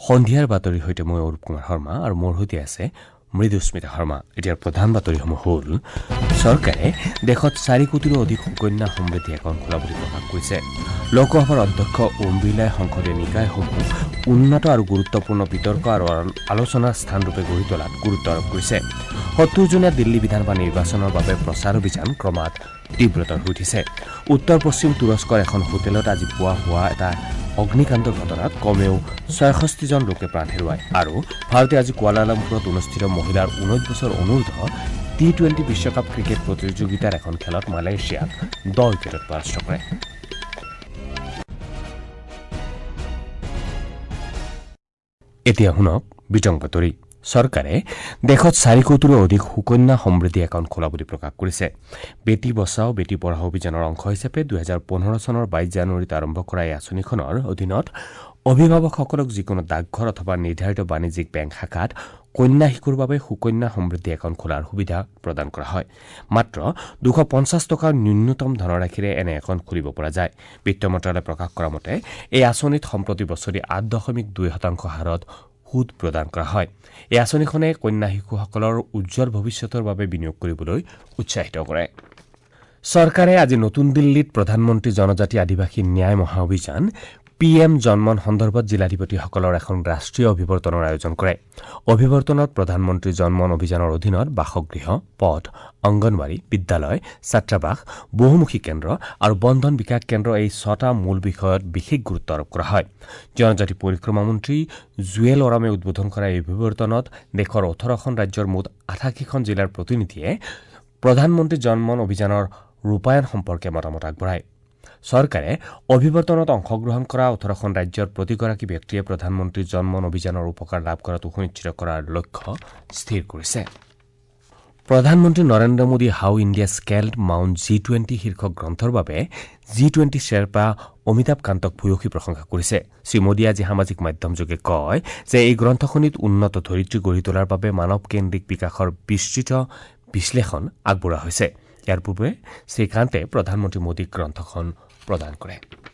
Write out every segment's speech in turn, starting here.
সন্ধিয়াৰ বাতৰিৰ সৈতে মই অৰূপ কুমাৰ শৰ্মা আৰু মোৰ সৈতে আছে মৃদুস্মিতা শৰ্মা। এতিয়াৰ প্ৰধান বাতৰিসমূহ হ'ল চৰকাৰে দেশত 4 কোটিৰো অধিক সুকন্যা সমৃদ্ধি একাউণ্ট খোলা বুলি প্ৰকাশ কৰিছে। লোকসভাৰ অধ্যক্ষ ওম বিৰলাই সংসদীয় নিকায়সমূহ উন্নত আৰু গুৰুত্বপূৰ্ণ বিতৰ্ক আৰু আলোচনাৰ স্থানৰূপে গঢ়ি তোলাত গুৰুত্ব আৰোপ কৰিছে। ৭০জনীয়া দিল্লী বিধানসভা নিৰ্বাচনৰ বাবে প্ৰচাৰ অভিযান ক্ৰমাৎ তীব্ৰতৰ হৈ উঠিছে। উত্তৰ পশ্চিম তুৰস্কৰ এখন হোটেলত আজি পুৱা হোৱা এটা অগ্নিকাণ্ডৰ ঘটনাত কমেও ৬৬জন লোকে প্ৰাণ হেৰুৱায় আৰু ভাৰতে আজি কুৱালালামপুৰত অনুষ্ঠিত মহিলাৰ ১৯ বছৰ অনুৰ্ধ টি-20 বিশ্বকাপ ক্ৰিকেট প্ৰতিযোগিতাৰ এখন খেলত মালয়েছিয়াক ১০ উইকেটত পৰাস্ত কৰে। এতিয়া শুনক বিতং বাতৰি। চৰকাৰে দেশত 4 কোটিৰো অধিক সুকন্যা সমৃদ্ধি একাউণ্ট খোলা বুলি প্ৰকাশ কৰিছে। বেটী বচাও বেটী পঢ়াও অভিযানৰ অংশ হিচাপে ২০১৫ চনৰ ২২ জানুৱাৰীত আৰম্ভ কৰা এই আঁচনিখনৰ অধীনত অভিভাৱকসকলক যিকোনো ডাকঘৰ অথবা নিৰ্ধাৰিত বাণিজ্যিক বেংক শাখাত কন্যা শিশুৰ বাবে সুকন্যা সমৃদ্ধি একাউণ্ট খোলাৰ সুবিধা প্ৰদান কৰা হয়। মাত্ৰ ২৫০ টকাৰ ন্যূনতম ধনৰাশিৰে এনে একাউণ্ট খুলিব পৰা যায়। বিত্ত মন্ত্ৰালয়ে প্ৰকাশ কৰা মতে এই আঁচনিত সম্প্ৰতি বছৰি ৮.২% হাৰত সুদ প্ৰদান কৰা হয়। এই আঁচনিখনে কন্যা শিশুসকলৰ উজ্জ্বল ভৱিষ্যতৰ বাবে বিনিয়োগ কৰিবলৈ উৎসাহিত কৰে। চৰকাৰে আজি নতুন দিল্লীত প্ৰধানমন্ত্ৰী জনজাতি আদিবাসী ন্যায় মহাঅভিযান PM জন্মন সন্দৰ্ভত জিলাধিপতিসকলৰ এখন ৰাষ্ট্ৰীয় অভিৱৰ্তনৰ আয়োজন কৰে। অভিৱৰ্তনত প্ৰধানমন্ত্ৰী জন্মন অভিযানৰ অধীনত বাসগৃহ, পথ, অংগনৱাড়ী, বিদ্যালয়, ছাত্ৰাবাস, বহুমুখী কেন্দ্ৰ আৰু বন্ধন বিকাশ কেন্দ্ৰ এই ৬টা মূল বিষয়ত বিশেষ গুৰুত্ব আৰোপ কৰা হয়। জনজাতি পৰিক্ৰমা মন্ত্ৰী জুৱেল ওৰামে উদ্বোধন কৰা এই অভিৱৰ্তনত দেশৰ ১৮খন ৰাজ্যৰ মুঠ ৮৮খন জিলাৰ প্ৰতিনিধিয়ে প্ৰধানমন্ত্ৰী জন্মন অভিযানৰ ৰূপায়ণ সম্পৰ্কে মতামত আগবঢ়ায়। চৰকাৰে অভিৱৰ্তনত অংশগ্ৰহণ কৰা ১৮খন ৰাজ্যৰ প্ৰতিগৰাকী ব্যক্তিয়ে প্ৰধানমন্ত্ৰী জন্মন অভিযানৰ উপকাৰ লাভ কৰাটো সুনিশ্চিত কৰাৰ লক্ষ্য স্থিৰ কৰিছে। প্ৰধানমন্ত্ৰী Narendra Modi how India scaled mount G20 শীৰ্ষক গ্ৰন্থৰ বাবে G20 শ্বেৰপা অমিতাভ কান্তক ভূয়সী প্ৰশংসা কৰিছে। শ্ৰীমোদীয়ে আজি সামাজিক মাধ্যমযোগে কয় যে এই গ্ৰন্থখনিত উন্নত ধৰিত্ৰী গঢ়ি তোলাৰ বাবে মানৱকেন্দ্ৰিক বিকাশৰ বিস্তৃত বিশ্লেষণ আগবঢ়োৱা হৈছে। ইয়াৰ পূৰ্বে শ্ৰীকান্তে প্ৰধানমন্ত্ৰী মোদীক গ্ৰন্থখন প্ৰদান কৰে।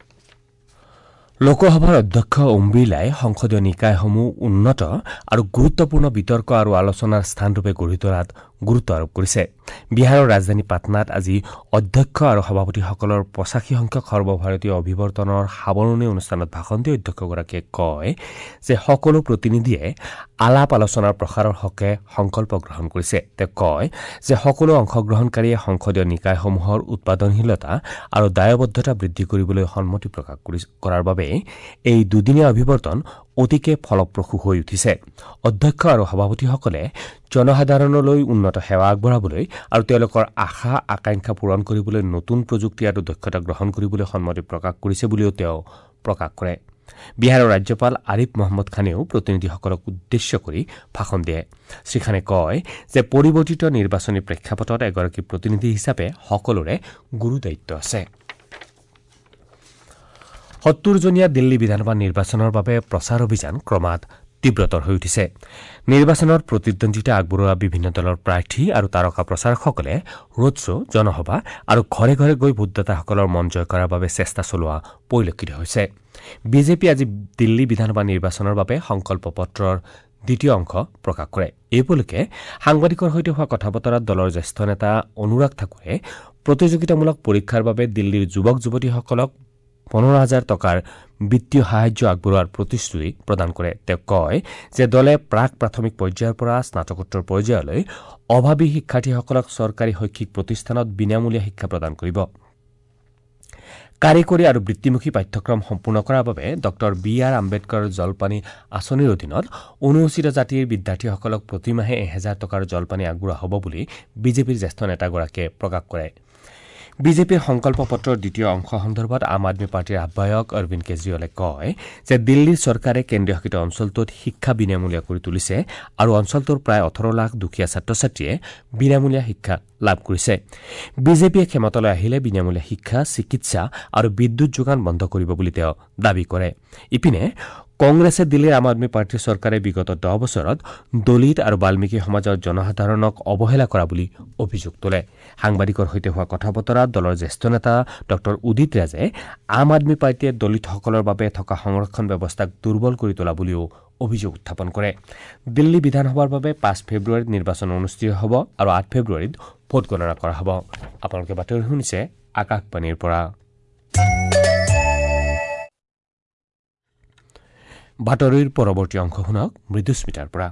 লোকসভাৰ অধ্যক্ষ ওম বিৰলাই সংসদীয় নিকায়সমূহ উন্নত আৰু গুৰুত্বপূৰ্ণ বিতৰ্ক আৰু আলোচনাৰ স্থানৰূপে গঢ়ি তোলাত গুৰুত্ব আৰোপ কৰিছে। বিহাৰৰ ৰাজধানী পাটনাত আজি অধ্যক্ষ আৰু সভাপতিসকলৰ ৮৫ সংখ্যক সৰ্বভাৰতীয় অভিৱৰ্তনৰ সামৰণি অনুষ্ঠানত ভাষণ দি অধ্যক্ষগৰাকীয়ে কয় যে সকলো প্ৰতিনিধিয়ে আলাপ আলোচনাৰ প্ৰসাৰৰ হকে সংকল্প গ্ৰহণ কৰিছে। তেওঁ কয় যে সকলো অংশগ্ৰহণকাৰীয়ে সংসদীয় নিকায়সমূহৰ উৎপাদনশীলতা আৰু দায়বদ্ধতা বৃদ্ধি কৰিবলৈ সন্মতি প্ৰকাশ কৰাৰ বাবে এই দুদিনীয়া অভিৱৰ্তন অতিকে ফলপ্ৰসূ হৈ উঠিছে। অধ্যক্ষ আৰু সভাপতিসকলে জনসাধাৰণলৈ উন্নত সেৱা আগবঢ়াবলৈ আৰু তেওঁলোকৰ আশা আকাংক্ষা পূৰণ কৰিবলৈ নতুন প্ৰযুক্তি আৰু দক্ষতা গ্ৰহণ কৰিবলৈ সন্মতি প্ৰকাশ কৰিছে বুলিও তেওঁ প্ৰকাশ কৰে। বিহাৰৰ ৰাজ্যপাল আৰিফ মহম্মদ খানেও প্ৰতিনিধিসকলক উদ্দেশ্য কৰি ভাষণ দিয়ে। শ্ৰীখানে কয় যে পৰিৱৰ্তিত নিৰ্বাচনী প্ৰেক্ষাপটত এগৰাকী প্ৰতিনিধি হিচাপে সকলোৰে গুৰু দায়িত্ব আছে। ৭০জনীয়া দিল্লী বিধানসভা নিৰ্বাচনৰ বাবে প্ৰচাৰ অভিযান ক্ৰমাৎ তীব্ৰতৰ হৈ উঠিছে। নিৰ্বাচনত প্ৰতিদ্বন্দ্বিতা আগবঢ়োৱা বিভিন্ন দলৰ প্ৰাৰ্থী আৰু তাৰকা প্ৰচাৰকসকলে ৰোড শ্ব', জনসভা আৰু ঘৰে ঘৰে গৈ ভোটদাতাসকলৰ মন জয় কৰাৰ বাবে চেষ্টা চলোৱা পৰিলক্ষিত হৈছে। বিজেপি আজি দিল্লী বিধানসভা নিৰ্বাচনৰ বাবে সংকল্প পত্ৰৰ দ্বিতীয় অংশ প্ৰকাশ কৰে। এই উপলক্ষে সাংবাদিকৰ সৈতে হোৱা কথা বতৰাত দলৰ জ্যেষ্ঠ নেতা অনুৰাগ ঠাকুৰে প্ৰতিযোগিতামূলক পৰীক্ষাৰ বাবে দিল্লীৰ যুৱক যুৱতীসকলক ১৫,০০০ টকাৰ বিত্তীয় সাহায্য আগবঢ়োৱাৰ প্ৰতিশ্ৰুতি প্ৰদান কৰে। তেওঁ কয় যে দলে প্ৰাক প্ৰাথমিক পৰ্যায়ৰ পৰা স্নাতকোত্তৰ পৰ্যায়লৈ অভাৱী শিক্ষাৰ্থীসকলক চৰকাৰী শৈক্ষিক প্ৰতিষ্ঠানত বিনামূলীয়া শিক্ষা প্ৰদান কৰিব। কাৰিকৰী আৰু বৃত্তিমুখী পাঠ্যক্ৰম সম্পূৰ্ণ কৰাৰ বাবে ডঃ বি.আৰ. আম্বেদকাৰ জলপানী আঁচনিৰ অধীনত অনুসূচিত জাতিৰ বিদ্যাৰ্থীসকলক প্ৰতিমাহে ১,০০০ টকাৰ জলপানী আগবঢ়োৱা হ'ব বুলি বিজেপিৰ জ্যেষ্ঠ নেতাগৰাকীয়ে প্ৰকাশ কৰে। বিজেপিৰ সংকল্প পত্ৰৰ দ্বিতীয় অংশ সন্দৰ্ভত আম আদমী পাৰ্টীৰ আহ্বায়ক অৰবিন্দ কেজৰিৱালে কয় যে দিল্লীৰ চৰকাৰে কেন্দ্ৰীয় শাসিত অঞ্চলটোত শিক্ষা বিনামূলীয়া কৰি তুলিছে আৰু অঞ্চলটোৰ প্ৰায় ১৮ লাখ দুখীয়া ছাত্ৰ ছাত্ৰীয়ে বিনামূলীয়া শিক্ষা লাভ কৰিছে। বিজেপিয়ে ক্ষমতালৈ আহিলে বিনামূলীয়া শিক্ষা, চিকিৎসা আৰু বিদ্যুৎ যোগান বন্ধ কৰিব বুলি তেওঁ দাবী কৰে। ইপিনে কংগ্ৰেছে দিল্লীৰ আম আদমী পাৰ্টীৰ চৰকাৰে বিগত 10 বছৰত দলিত আৰু বাল্মীকি সমাজৰ জনসাধাৰণক অৱহেলা কৰা বুলি অভিযোগ তোলে। সাংবাদিকৰ সৈতে হোৱা কথা বতৰাত দলৰ জ্যেষ্ঠ নেতা ডঃ উদিত ৰাজে আম আদমী পাৰ্টীয়ে দলিতসকলৰ বাবে থকা সংৰক্ষণ ব্যৱস্থাক দুৰ্বল কৰি তোলা বুলিও অভিযোগ উত্থাপন কৰে। দিল্লী বিধানসভাৰ বাবে 5 ফেব্ৰুৱাৰীত নিৰ্বাচন অনুষ্ঠিত হ'ব আৰু 8 ফেব্ৰুৱাৰীত ভোট গণনা কৰা হ'ব। আপোনালোকে বাতৰি শুনিছে আকাশবাণীৰ পৰা। বাতৰিৰ পৰৱৰ্তী অংশ শুনক মৃদুস্মিতাৰ পৰা।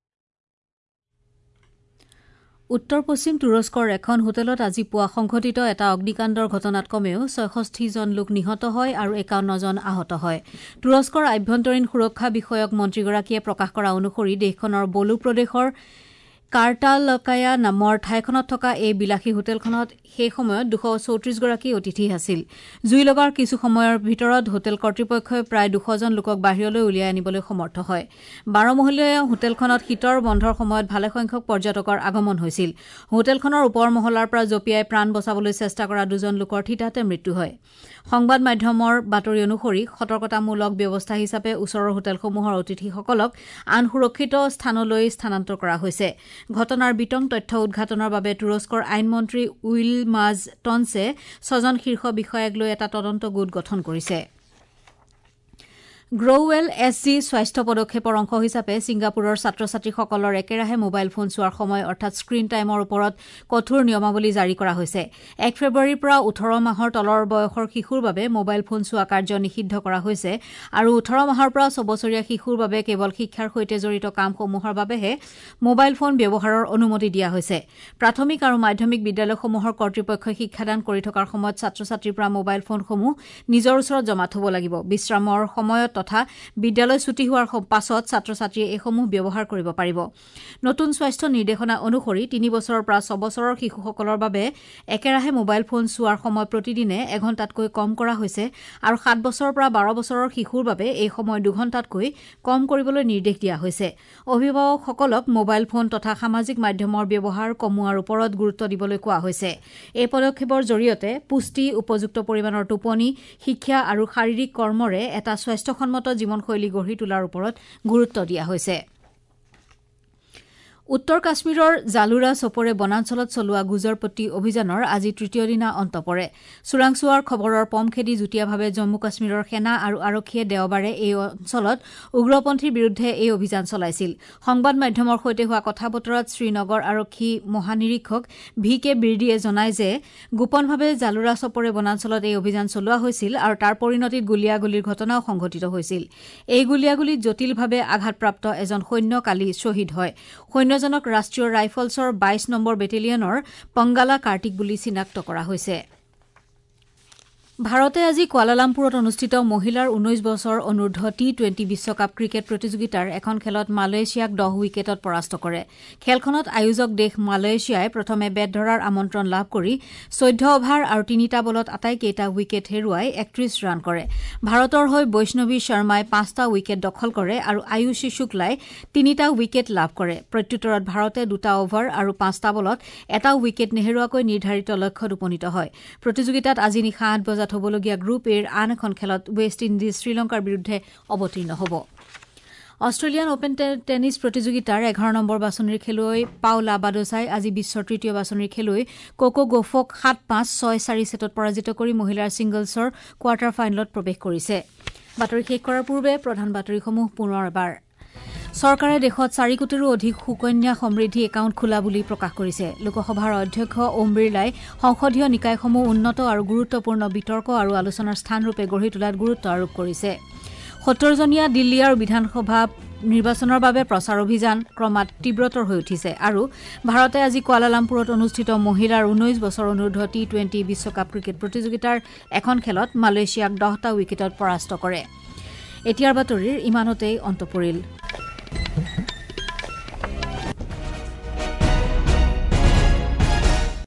উত্তৰ পশ্চিম তুৰস্কৰ এখন হোটেলত আজি পুৱা সংঘটিত এটা অগ্নিকাণ্ডৰ ঘটনাত কমেও 66 জন লোক নিহত হয় আৰু 51 জন আহত হয়। তুৰস্কৰ আভ্যন্তৰীণ সুৰক্ষা বিষয়ক মন্ত্ৰীগৰাকীয়ে প্ৰকাশ কৰা অনুসৰি দেশখনৰ বলু প্ৰদেশৰ কাৰ্টালকায়া নামৰ ঠাইখনত থকা এই বিলাসী হোটেলখনত সেই সময়ত 234 গৰাকী অতিথি আছিল। জুই লগাৰ কিছু সময়ৰ ভিতৰত হোটেল কৰ্তৃপক্ষই প্ৰায় 200 জন লোকক বাহিৰলৈ উলিয়াই আনিবলৈ সমৰ্থ হয়। 12 মহলীয়া হোটেলখনত শীতৰ বন্ধৰ সময়ত ভালেসংখ্যক পৰ্যটকৰ আগমন হৈছিল। হোটেলখনৰ ওপৰ মহলাৰ পৰা জঁপিয়াই প্ৰাণ বচাবলৈ চেষ্টা কৰা 2জন লোকৰ থিতাতে মৃত্যু হয়। সংবাদ মাধ্যমৰ বাতৰি অনুসৰি সতৰ্কতামূলক ব্যৱস্থা হিচাপে ওচৰৰ হোটেলসমূহৰ অতিথিসকলক আন সুৰক্ষিত স্থানলৈ স্থানান্তৰ কৰা হৈছে। ঘটনাৰ বিতং তথ্য উদ্ঘাটনৰ বাবে তুৰস্কৰ আইনমন্ত্ৰী উইলমাজ টনছে 6জন শীৰ্ষ বিষয়াক লৈ এটা তদন্ত গোট গঠন কৰিছে। গ্ৰ'ৱেল SG স্বাস্থ্য পদক্ষেপৰ অংশ হিচাপে ছিংগাপুৰৰ ছাত্ৰ ছাত্ৰীসকলৰ একেৰাহে মোবাইল ফোন চোৱাৰ সময় অৰ্থাৎ স্ক্ৰীণ টাইমৰ ওপৰত কঠোৰ নিয়মাৱলী জাৰি কৰা হৈছে। 1 ফেব্ৰুৱাৰীৰ পৰা 18 মাহৰ তলৰ বয়সৰ শিশুৰ বাবে মোবাইল ফোন চোৱা কাৰ্য নিষিদ্ধ কৰা হৈছে আৰু 18 মাহৰ পৰা 6 বছৰীয়া শিশুৰ বাবে কেৱল শিক্ষাৰ সৈতে জড়িত কামসমূহৰ বাবেহে মোবাইল ফোন ব্যৱহাৰৰ অনুমতি দিয়া হৈছে। প্ৰাথমিক আৰু মাধ্যমিক বিদ্যালয়সমূহৰ কৰ্তৃপক্ষই শিক্ষাদান কৰি থকাৰ সময়ত ছাত্ৰ ছাত্ৰীৰ পৰা মোবাইল ফোনসমূহ নিজৰ ওচৰত জমা থব লাগিব। বিশ্ৰামৰ সময়ত তথা বিদ্যালয় ছুটি হোৱাৰ পাছত ছাত্ৰ ছাত্ৰীয়ে এইসমূহ ব্যৱহাৰ কৰিব পাৰিব। নতুন স্বাস্থ্য নিৰ্দেশনা অনুসৰি 3 বছৰৰ পৰা 6 বছৰৰ শিশুসকলৰ বাবে একেৰাহে মোবাইল ফোন চোৱাৰ সময় প্ৰতিদিনে 1 ঘণ্টাতকৈ কম কৰা হৈছে আৰু 7 বছৰৰ পৰা 12 বছৰৰ শিশুৰ বাবে এই সময় 2 ঘণ্টাতকৈ কম কৰিবলৈ নিৰ্দেশ দিয়া হৈছে। অভিভাৱকসকলক মোবাইল ফোন তথা সামাজিক মাধ্যমৰ ব্যৱহাৰ কমোৱাৰ ওপৰত গুৰুত্ব দিবলৈ কোৱা হৈছে। এই পদক্ষেপৰ জৰিয়তে পুষ্টি, উপযুক্ত পৰিমাণৰ টোপনি, শিক্ষা আৰু শাৰীৰিক কৰ্মৰে এটা স্বাস্থ্যসন্মত জীৱনশৈলী গঢ়ি তোলাৰ ওপৰত গুৰুত্ব দিয়া হৈছে। উত্তৰ কাশ্মীৰৰ জালুৰা চপৰে বনাঞ্চলত চলোৱা গুজৰপট্টি অভিযানৰ আজি তৃতীয় দিনা অন্ত পৰে। চোৰাংচোৱাৰ খবৰৰ পম খেদি যুটীয়াভাৱে জম্মু কাশ্মীৰৰ সেনা আৰু আৰক্ষীয়ে দেওবাৰে এই অঞ্চলত উগ্ৰপন্থীৰ বিৰুদ্ধে এই অভিযান চলাইছিল। সংবাদ মাধ্যমৰ সৈতে হোৱা কথা বতৰাত শ্ৰীনগৰ আৰক্ষী মহানিৰীক্ষক VK বিৰ্ডিয়ে জনায় যে গোপনভাৱে জালুৰা চপৰে বনাঞ্চলত এই অভিযান চলোৱা হৈছিল আৰু তাৰ পৰিণতিত গুলীয়াগুলীৰ ঘটনাও সংঘটিত হৈছিল। এই গুলীয়াগুলীত জটিলভাৱে আঘাতপ্ৰাপ্ত এজন সৈন্য কালি শ্বহীদ হয়। সৈন্যজনক ৰাষ্ট্ৰীয় ৰাইফলছৰ 22 নম্বৰ বেটেলিয়নৰ পংগালা কাৰ্টিক বুলি চিনাক্ত কৰা হৈছে। ভাৰতে আজি কুৱালালামপুৰত অনুষ্ঠিত মহিলাৰ 19 বছৰ অনূৰ্ধ্ব T20 বিশ্বকাপ ক্ৰিকেট প্ৰতিযোগিতাৰ এখন খেলত মালয়েছিয়াক 10 উইকেটত পৰাস্ত কৰে। খেলখনত আয়োজক দেশ মালয়েছিয়াই প্ৰথমে বেট ধৰাৰ আমন্ত্ৰণ লাভ কৰি 14 অভাৰ আৰু 3টা বলত আটাইকেইটা উইকেট হেৰুৱাই 31 ৰান কৰে। ভাৰতৰ হৈ বৈষ্ণৱী শৰ্মাই 5টা উইকেট দখল কৰে আৰু আয়ুষী শুক্লাই 3টা উইকেট লাভ কৰে। প্ৰত্যুত্তৰত ভাৰতে 2টা অভাৰ আৰু 5টা বলত এটা উইকেট নেহেৰুৱাকৈ নিৰ্ধাৰিত লক্ষ্যত উপনীত হয়। প্ৰতিযোগিতাত আজি নিশা 8 বজাত হ'বলগীয়া গ্ৰুপ এৰ আন এখন খেলত ৱেষ্ট ইণ্ডিজ শ্ৰীলংকাৰ বিৰুদ্ধে অৱতীৰ্ণ হ'ব। অষ্ট্ৰেলিয়ান অপেন টেনিছ প্ৰতিযোগিতাৰ 11 নম্বৰ বাছনিৰ খেলুৱৈ পাওলা বাডোছাই আজি বিশ্বৰ তৃতীয় বাছনিৰ খেলুৱৈ কোকো গফক 7-5, 6-4 ছেটত পৰাজিত কৰি মহিলাৰ ছিংগলছৰ কোৱাৰ্টাৰ ফাইনেলত প্ৰৱেশ কৰিছে। বাতৰি শেষ কৰাৰ পূৰ্বে প্ৰধান বাতৰিসমূহ পুনৰ এবাৰ। চৰকাৰে দেশত 4 কোটিৰো অধিক সুকন্যা সমৃদ্ধি একাউণ্ট খোলা বুলি প্ৰকাশ কৰিছে। লোকসভাৰ অধ্যক্ষ ওম বিৰলাই সংসদীয় নিকায়সমূহ উন্নত আৰু গুৰুত্বপূৰ্ণ বিতৰ্ক আৰু আলোচনাৰ স্থানৰূপে গঢ়ি তোলাত গুৰুত্ব আৰোপ কৰিছে। 70জনীয়া দিল্লী আৰু বিধানসভা নিৰ্বাচনৰ বাবে প্ৰচাৰ অভিযান ক্ৰমাৎ তীব্ৰতৰ হৈ উঠিছে আৰু ভাৰতে আজি কুৱালালামপুৰত অনুষ্ঠিত মহিলাৰ 19 বছৰ অনূৰ্ধ্ব T20 বিশ্বকাপ ক্ৰিকেট প্ৰতিযোগিতাৰ এখন খেলত মালয়েছিয়াক 10টা উইকেটত পৰাস্ত কৰে। এতিয়াৰ বাতৰিৰ ইমানতেই অন্ত পৰিল।